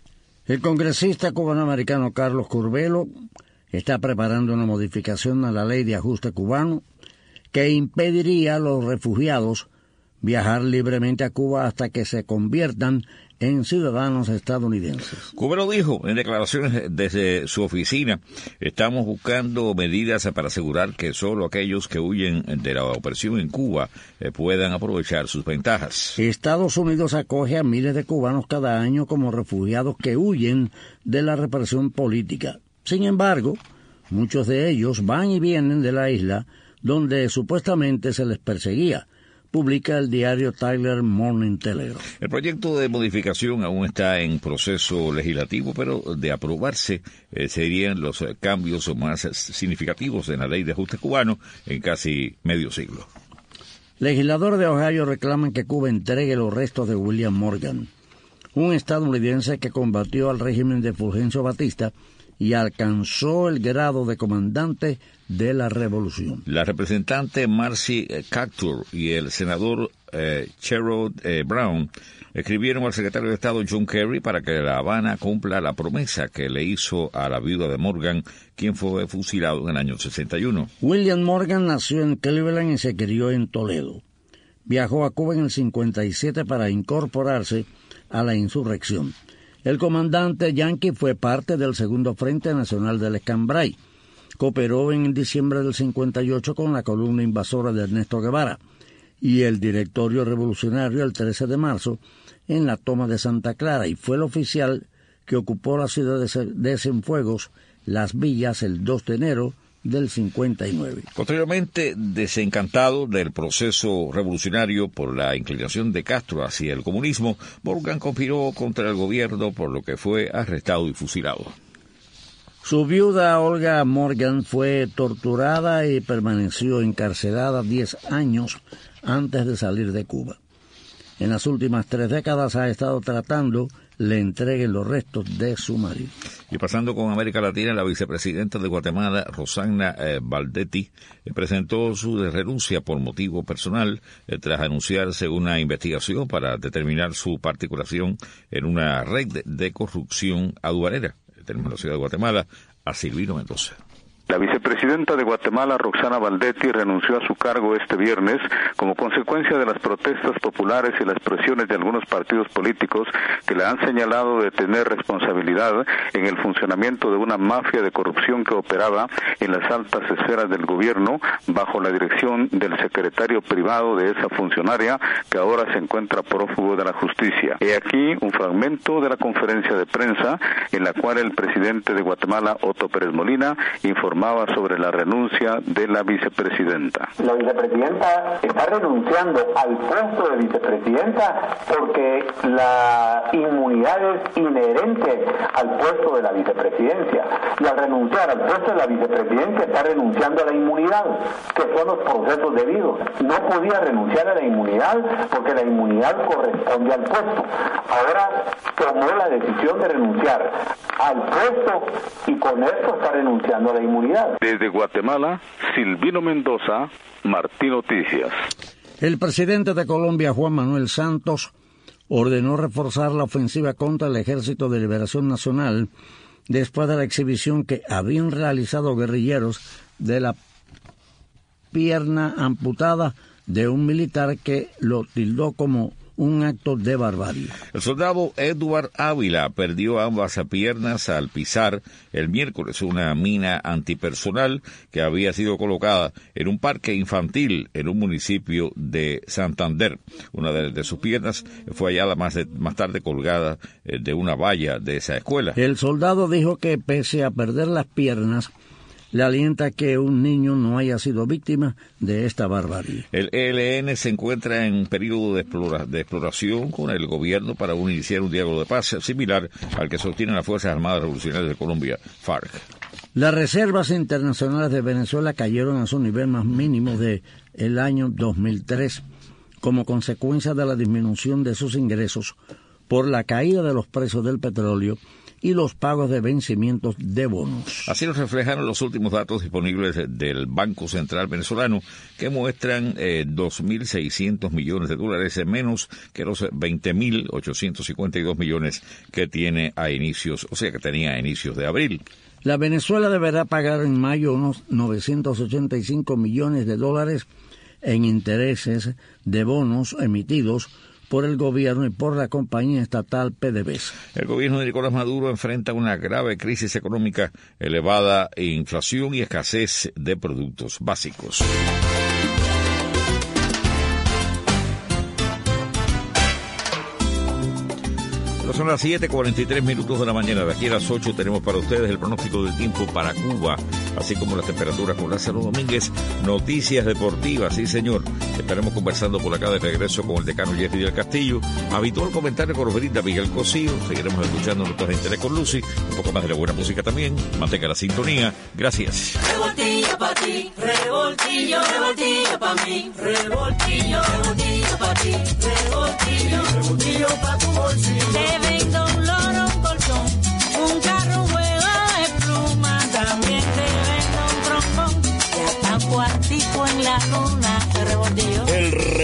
El congresista cubanoamericano Carlos Curbelo está preparando una modificación a la ley de ajuste cubano que impediría a los refugiados viajar libremente a Cuba hasta que se conviertan en ciudadanos estadounidenses. Curbelo dijo en declaraciones desde su oficina: estamos buscando medidas para asegurar que solo aquellos que huyen de la opresión en Cuba eh, puedan aprovechar sus ventajas. Estados Unidos acoge a miles de cubanos cada año como refugiados que huyen de la represión política. Sin embargo, muchos de ellos van y vienen de la isla donde supuestamente se les perseguía, publica el diario Tyler Morning Telegraph. El proyecto de modificación aún está en proceso legislativo, pero de aprobarse eh, serían los eh, cambios más significativos en la ley de ajuste cubano en casi medio siglo. Legisladores de Ohio reclaman que Cuba entregue los restos de William Morgan, un estadounidense que combatió al régimen de Fulgencio Batista y alcanzó el grado de comandante de la revolución. La representante Marcy Cactur y el senador eh, Sherrod eh, Brown escribieron al secretario de Estado John Kerry para que La Habana cumpla la promesa que le hizo a la viuda de Morgan, quien fue fusilado en el año sesenta y uno. William Morgan nació en Cleveland y se crió en Toledo. Viajó a Cuba en el cincuenta y siete para incorporarse a la insurrección. El comandante yanqui fue parte del Segundo Frente Nacional del Escambray. Cooperó en diciembre del cincuenta y ocho con la columna invasora de Ernesto Guevara y el Directorio Revolucionario el trece de marzo en la toma de Santa Clara, y fue el oficial que ocupó la ciudad de Cienfuegos, Las Villas, el dos de enero del cincuenta y nueve. Posteriormente, desencantado del proceso revolucionario por la inclinación de Castro hacia el comunismo, Morgan conspiró contra el gobierno, por lo que fue arrestado y fusilado. Su viuda, Olga Morgan, fue torturada y permaneció encarcelada diez años antes de salir de Cuba. En las últimas tres décadas ha estado tratando le entreguen los restos de su marido. Y pasando con América Latina, la vicepresidenta de Guatemala, Rosana eh, Valdetti, eh, presentó su renuncia por motivo personal eh, tras anunciarse una investigación para determinar su particulación en una red de, de corrupción aduanera. Tenemos en la ciudad de Guatemala a Silvino Mendoza. La vicepresidenta de Guatemala, Roxana Valdetti, renunció a su cargo este viernes como consecuencia de las protestas populares y las presiones de algunos partidos políticos que le han señalado de tener responsabilidad en el funcionamiento de una mafia de corrupción que operaba en las altas esferas del gobierno bajo la dirección del secretario privado de esa funcionaria, que ahora se encuentra prófugo de la justicia. He aquí un fragmento de la conferencia de prensa en la cual el presidente de Guatemala, Otto Pérez Molina, informó sobre la renuncia de la vicepresidenta. La vicepresidenta está renunciando al puesto de vicepresidenta porque la inmunidad es inherente al puesto de la vicepresidencia. Y al renunciar al puesto de la vicepresidencia está renunciando a la inmunidad, que son los procesos debidos. No podía renunciar a la inmunidad porque la inmunidad corresponde al puesto. Ahora tomó la decisión de renunciar al puesto y con esto está renunciando a la inmunidad. Desde Guatemala, Silvino Mendoza, Martín Noticias. El presidente de Colombia, Juan Manuel Santos, ordenó reforzar la ofensiva contra el Ejército de Liberación Nacional después de la exhibición que habían realizado guerrilleros de la pierna amputada de un militar que lo tildó como un acto de barbarie. El soldado Edward Ávila perdió ambas piernas al pisar el miércoles una mina antipersonal que había sido colocada en un parque infantil en un municipio de Santander. Una de, de sus piernas fue hallada más, de, más tarde colgada eh, de una valla de esa escuela. El soldado dijo que pese a perder las piernas, le alienta que un niño no haya sido víctima de esta barbarie. El E L N se encuentra en un periodo de, explora, de exploración con el gobierno para iniciar un diálogo de paz similar al que sostienen las Fuerzas Armadas Revolucionarias de Colombia, FARC. Las reservas internacionales de Venezuela cayeron a su nivel más mínimo de el año dos mil tres como consecuencia de la disminución de sus ingresos por la caída de los precios del petróleo y los pagos de vencimientos de bonos. Así lo reflejaron los últimos datos disponibles del Banco Central venezolano, que muestran eh, dos mil seiscientos millones de dólares menos que los veinte mil ochocientos cincuenta y dos millones que tiene a inicios, o sea que tenía a inicios de abril. La Venezuela deberá pagar en mayo unos novecientos ochenta y cinco millones de dólares en intereses de bonos emitidos por el gobierno y por la compañía estatal P D V S A. El gobierno de Nicolás Maduro enfrenta una grave crisis económica, elevada inflación y escasez de productos básicos. Son las siete cuarenta y tres minutos de la mañana. De aquí a las ocho tenemos para ustedes el pronóstico del tiempo para Cuba, así como las temperaturas con Lázaro Domínguez. Noticias deportivas, sí señor. Estaremos conversando por acá de regreso con el decano Jeffrey del Castillo. Habitual comentario con Roberita Miguel Cosío. Seguiremos escuchando nuestros interés con Lucy. Un poco más de la buena música también. Mantenga la sintonía. Gracias. Revoltillo pa' ti, revoltillo, revoltillo pa' mí, revoltillo, revoltillo pa' ti, revoltillo, revoltillo pa' tu bolsillo. Te vendo un loro, un colchón, un carro, un juego de plum.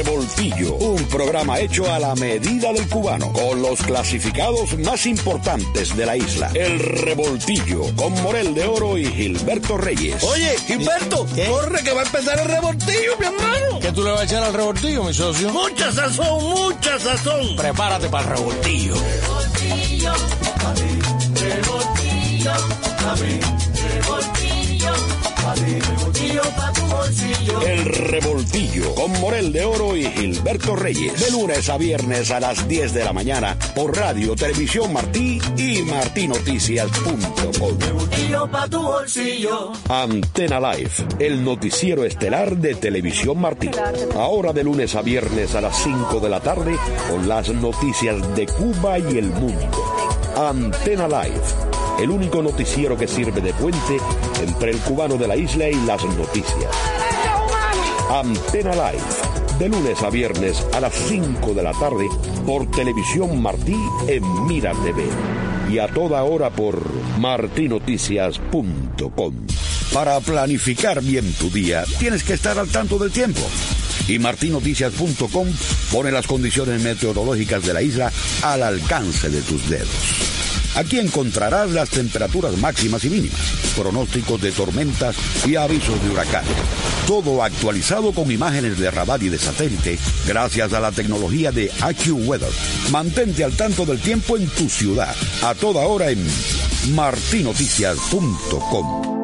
Revoltillo, un programa hecho a la medida del cubano, con los clasificados más importantes de la isla. El Revoltillo, con Morel de Oro y Gilberto Reyes. Oye, Gilberto, ¿qué? Corre que va a empezar el revoltillo, mi hermano. ¿Qué tú le vas a echar al revoltillo, mi socio? Mucha sazón, mucha sazón. Prepárate para el revoltillo. Revoltillo, a mí, revoltillo, a mí, revoltillo, a mí, revoltillo pa' tu bolsillo. El Revoltillo, con Morel de Oro y Gilberto Reyes. De lunes a viernes a las diez de la mañana por Radio Televisión Martí y martí noticias punto com. Revoltillo pa' tu bolsillo. Antena Live, el noticiero estelar de Televisión Martí. Ahora de lunes a viernes a las cinco de la tarde con las noticias de Cuba y el mundo. Antena Live, el único noticiero que sirve de puente entre el cubano de la isla y las noticias. Antena Live, de lunes a viernes a las cinco de la tarde por Televisión Martí en Mira T V y a toda hora por martí noticias punto com. Para planificar bien tu día, tienes que estar al tanto del tiempo. Y martí noticias punto com pone las condiciones meteorológicas de la isla al alcance de tus dedos. Aquí encontrarás las temperaturas máximas y mínimas, pronósticos de tormentas y avisos de huracanes. Todo actualizado con imágenes de radar y de satélite gracias a la tecnología de AccuWeather. Mantente al tanto del tiempo en tu ciudad, a toda hora en martí noticias punto com.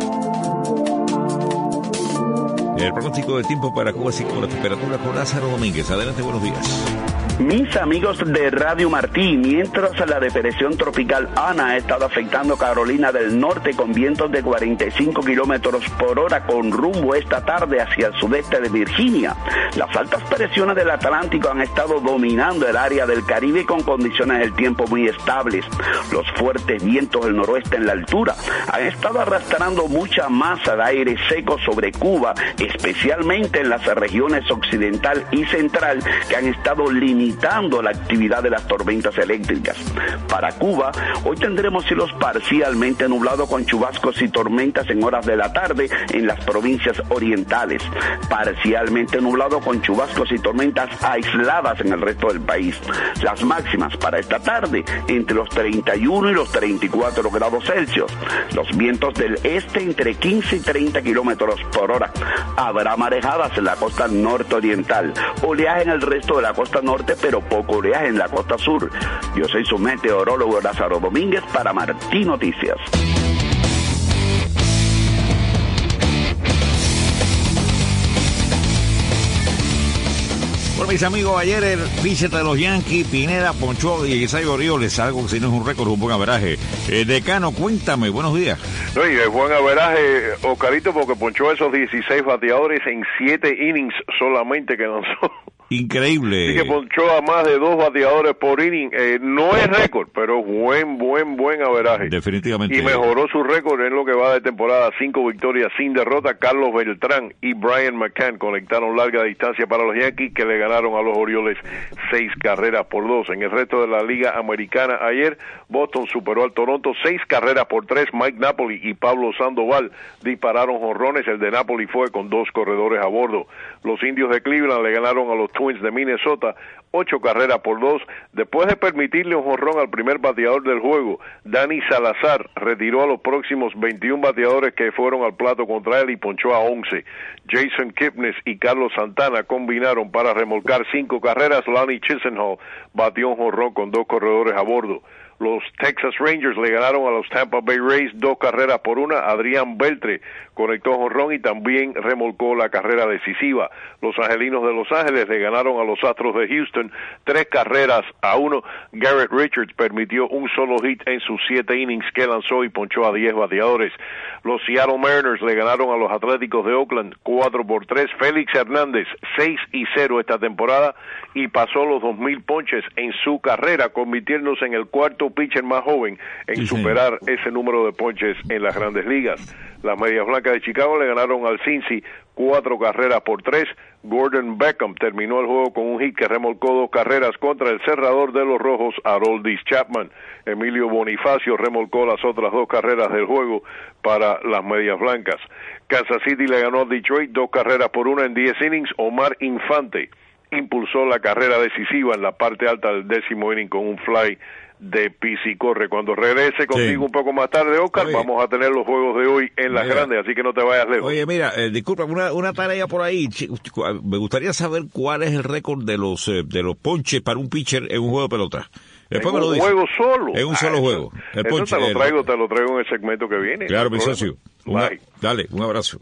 El pronóstico de tiempo para Cuba, así como la temperatura con Lázaro Domínguez. Adelante, buenos días. Mis amigos de Radio Martí, mientras la depresión tropical Ana ha estado afectando Carolina del Norte con vientos de cuarenta y cinco kilómetros por hora con rumbo esta tarde hacia el sudeste de Virginia, las altas presiones del Atlántico han estado dominando el área del Caribe con condiciones del tiempo muy estables. Los fuertes vientos del noroeste en la altura han estado arrastrando mucha masa de aire seco sobre Cuba, especialmente en las regiones occidental y central que han estado limitando la actividad de las tormentas eléctricas. Para Cuba, hoy tendremos cielos parcialmente nublados con chubascos y tormentas en horas de la tarde en las provincias orientales, parcialmente nublado con chubascos y tormentas aisladas en el resto del país. Las máximas para esta tarde entre los treinta y uno y los treinta y cuatro grados Celsius. Los vientos del este entre quince y treinta kilómetros por hora. Habrá marejadas en la costa norte-oriental, oleaje en el resto de la costa norte, pero poco oleaje en la costa sur. Yo soy su meteorólogo Lázaro Domínguez para Martí Noticias. Bueno, mis amigos, ayer el pitcher de los Yankees, Pineda, ponchó y Isaiah Orioles, algo que si no es un récord, un buen averaje. Eh, decano, cuéntame, buenos días. No, y es buen averaje, Oscarito, porque ponchó esos dieciséis bateadores en siete innings solamente que lanzó. Increíble. Así que ponchó a más de dos bateadores por inning. Eh, no es récord, pero buen, buen, buen averaje. Definitivamente. Y mejoró su récord en lo que va de temporada. Cinco victorias sin derrota. Carlos Beltrán y Brian McCann conectaron larga distancia para los Yankees, que le ganaron a los Orioles seis carreras por dos. En el resto de la Liga Americana ayer, Boston superó al Toronto seis carreras por tres. Mike Napoli y Pablo Sandoval dispararon jonrones. El de Napoli fue con dos corredores a bordo. Los Indios de Cleveland le ganaron a los Twins de Minnesota ocho carreras por dos. Después de permitirle un jonrón al primer bateador del juego, Dani Salazar retiró a los próximos veintiún bateadores que fueron al plato contra él y ponchó a once. Jason Kipnis y Carlos Santana combinaron para remolcar cinco carreras. Lonnie Chisenhall batió un jonrón con dos corredores a bordo. Los Texas Rangers le ganaron a los Tampa Bay Rays dos carreras por una. Adrián Beltre conectó jonrón y también remolcó la carrera decisiva. Los Angelinos de Los Ángeles le ganaron a los Astros de Houston tres carreras a uno. Garrett Richards permitió un solo hit en sus siete innings que lanzó y ponchó a diez bateadores. Los Seattle Mariners le ganaron a los Atléticos de Oakland cuatro por tres. Félix Hernández seis y cero esta temporada y pasó los dos mil ponches en su carrera, convirtiéndose en el cuarto pitcher más joven en sí, superar sí. ese número de ponches en las Grandes Ligas. Las Medias Blancas de Chicago le ganaron al Cincy cuatro carreras por tres. Gordon Beckham terminó el juego con un hit que remolcó dos carreras contra el cerrador de los Rojos, Aroldis Chapman. Emilio Bonifacio remolcó las otras dos carreras del juego para las Medias Blancas. Kansas City le ganó a Detroit dos carreras por una en diez innings. Omar Infante impulsó la carrera decisiva en la parte alta del décimo inning con un fly de Pisicorre. Cuando regrese contigo sí. un poco más tarde, Oscar, Oye. vamos a tener los juegos de hoy en las mira. grandes, así que no te vayas lejos. Oye, mira, eh, disculpa, una, una tarea por ahí. Me gustaría saber cuál es el récord de los eh, de los ponches para un pitcher en un juego de pelota. Después en me lo un dice. juego solo. En un solo ah, juego. El eso ponche, te lo traigo, el... te lo traigo en el segmento que viene. Claro, mi socio. Una, dale, un abrazo.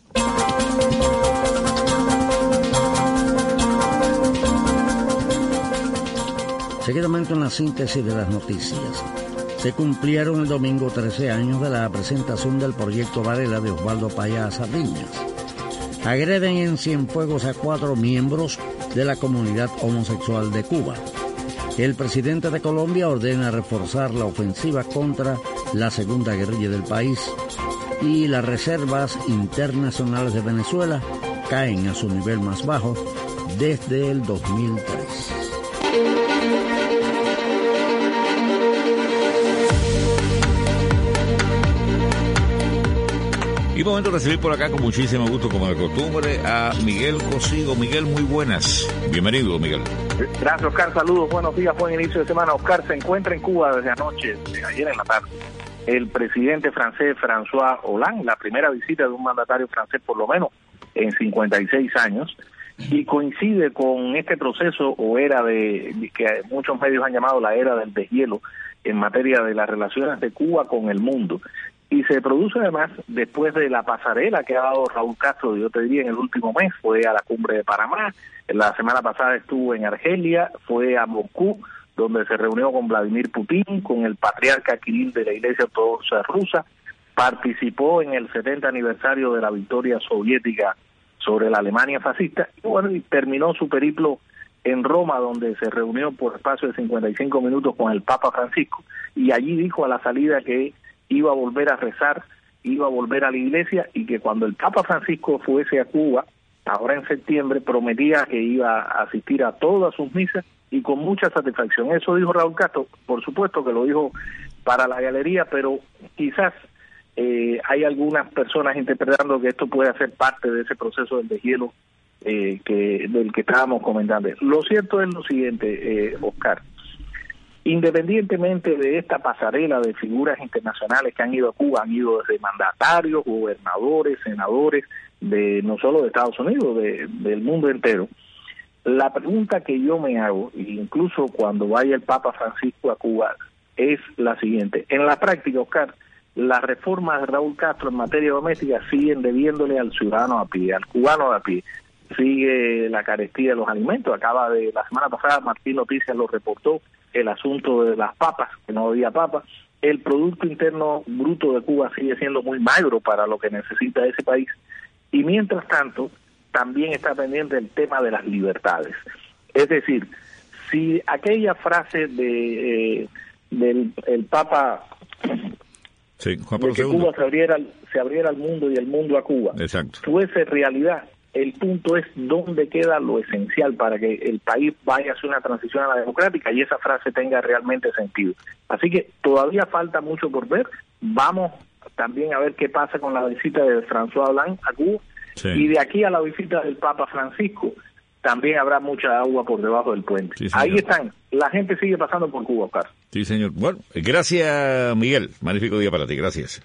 Seguidamente una síntesis de las noticias. Se cumplieron el domingo trece años de la presentación del proyecto Varela de Osvaldo Paya Sardiñas. Agreden en Cienfuegos a cuatro miembros de la comunidad homosexual de Cuba. El presidente de Colombia ordena reforzar la ofensiva contra la segunda guerrilla del país. Y las reservas internacionales de Venezuela caen a su nivel más bajo desde el dos mil tres. Y momento de recibir por acá con muchísimo gusto, como de costumbre, a Miguel Cosigo. Miguel, muy buenas. Bienvenido, Miguel. Gracias, Oscar. Saludos, buenos días, buen inicio de semana. Oscar, se encuentra en Cuba desde anoche, desde ayer en la tarde, el presidente francés François Hollande, la primera visita de un mandatario francés por lo menos en cincuenta y seis años, y coincide con este proceso o era de que muchos medios han llamado la era del deshielo en materia de las relaciones de Cuba con el mundo. Y se produce además después de la pasarela que ha dado Raúl Castro, yo te diría, en el último mes. Fue a la cumbre de Panamá, la semana pasada estuvo en Argelia, fue a Moscú, donde se reunió con Vladimir Putin, con el patriarca Kirill de la Iglesia Ortodoxa Rusa, participó en el setenta aniversario de la victoria soviética sobre la Alemania fascista, y bueno, y terminó su periplo en Roma, donde se reunió por espacio de cincuenta y cinco minutos con el Papa Francisco, y allí dijo a la salida que iba a volver a rezar, iba a volver a la iglesia, y que cuando el Papa Francisco fuese a Cuba, ahora en septiembre, prometía que iba a asistir a todas sus misas y con mucha satisfacción. Eso dijo Raúl Castro, por supuesto que lo dijo para la galería, pero quizás eh, hay algunas personas interpretando que esto puede ser parte de ese proceso del deshielo eh, que, del que estábamos comentando. Lo cierto es lo siguiente, eh, Oscar. Independientemente de esta pasarela de figuras internacionales que han ido a Cuba, han ido desde mandatarios, gobernadores, senadores, de no solo de Estados Unidos, de, del mundo entero. La pregunta que yo me hago, incluso cuando vaya el Papa Francisco a Cuba, es la siguiente. En la práctica, Oscar, las reformas de Raúl Castro en materia doméstica siguen debiéndole al ciudadano a pie, al cubano a pie. Sigue la carestía de los alimentos. Acaba de, la semana pasada, Martín Noticias lo reportó, el asunto de las papas, que no había papas. El Producto Interno Bruto de Cuba sigue siendo muy magro para lo que necesita ese país. Y mientras tanto, también está pendiente el tema de las libertades. Es decir, si aquella frase de eh, del el Papa sí, Juan de que Cuba se abriera, se abriera al mundo y el mundo a Cuba, exacto, fuese realidad, el punto es dónde queda lo esencial para que el país vaya hacia una transición a la democrática y esa frase tenga realmente sentido. Así que todavía falta mucho por ver. Vamos también a ver qué pasa con la visita de François Hollande a Cuba. Sí. Y de aquí a la visita del Papa Francisco también habrá mucha agua por debajo del puente. Sí, ahí están. La gente sigue pasando por Cuba, Oscar. Sí, señor. Bueno, gracias, Miguel. Magnífico día para ti. Gracias.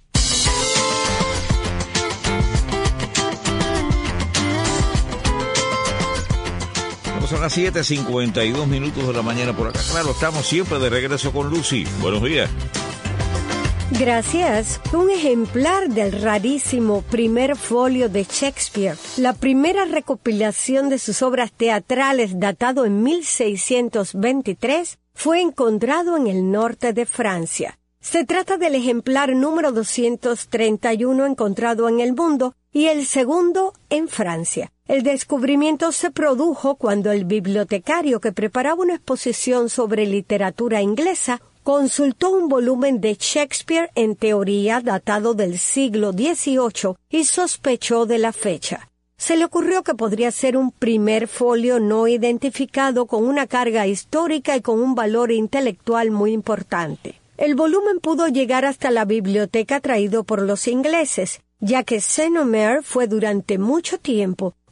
Son las siete cincuenta y dos minutos de la mañana por acá. Claro, estamos siempre de regreso con Lucy. Buenos días. Gracias. Un ejemplar del rarísimo primer folio de Shakespeare, la primera recopilación de sus obras teatrales datado en mil seiscientos veintitrés, fue encontrado en el norte de Francia. Se trata del ejemplar número doscientos treinta y uno encontrado en el mundo y el segundo en Francia. El descubrimiento se produjo cuando el bibliotecario que preparaba una exposición sobre literatura inglesa consultó un volumen de Shakespeare en teoría datado del siglo dieciocho y sospechó de la fecha. Se le ocurrió que podría ser un primer folio no identificado con una carga histórica y con un valor intelectual muy importante. El volumen pudo llegar hasta la biblioteca traído por los ingleses, ya que Saint-Omer fue durante mucho tiempo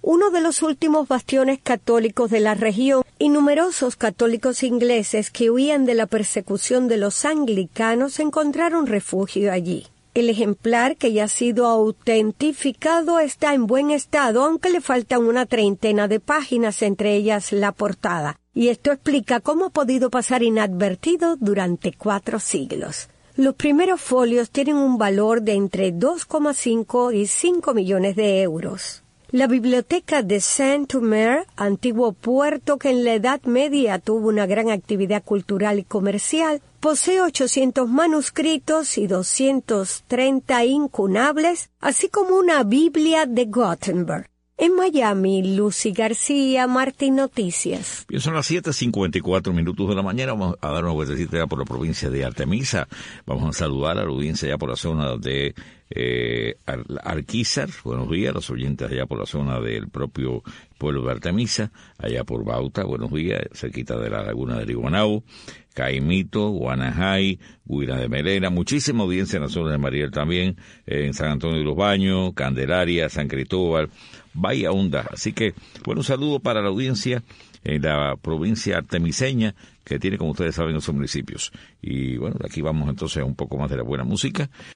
uno de los últimos bastiones católicos de la región, y numerosos católicos ingleses que huían de la persecución de los anglicanos encontraron refugio allí. El ejemplar, que ya ha sido autentificado, está en buen estado, aunque le faltan una treintena de páginas, entre ellas la portada. Y esto explica cómo ha podido pasar inadvertido durante cuatro siglos. Los primeros folios tienen un valor de entre dos coma cinco y cinco millones de euros. La biblioteca de Saint-Omer, antiguo puerto que en la Edad Media tuvo una gran actividad cultural y comercial, posee ochocientos manuscritos y doscientos treinta incunables, así como una Biblia de Gutenberg. En Miami, Lucy García, Martín Noticias. Bien, son las siete cincuenta y cuatro minutos de la mañana. Vamos a dar una vueltecita ya por la provincia de Artemisa. Vamos a saludar a la audiencia ya por la zona de eh, Ar- Arquízar. Buenos días, los oyentes allá por la zona del propio pueblo de Artemisa. Allá por Bauta, buenos días, cerquita de la laguna de Riguanao. Caimito, Guanajay, Guira de Melena, muchísima audiencia en la zona de Mariel también, en San Antonio de los Baños, Candelaria, San Cristóbal, Bahía Honda. Así que, bueno, un saludo para la audiencia en la provincia artemiseña, que tiene, como ustedes saben, esos municipios. Y bueno, de aquí vamos entonces a un poco más de la buena música.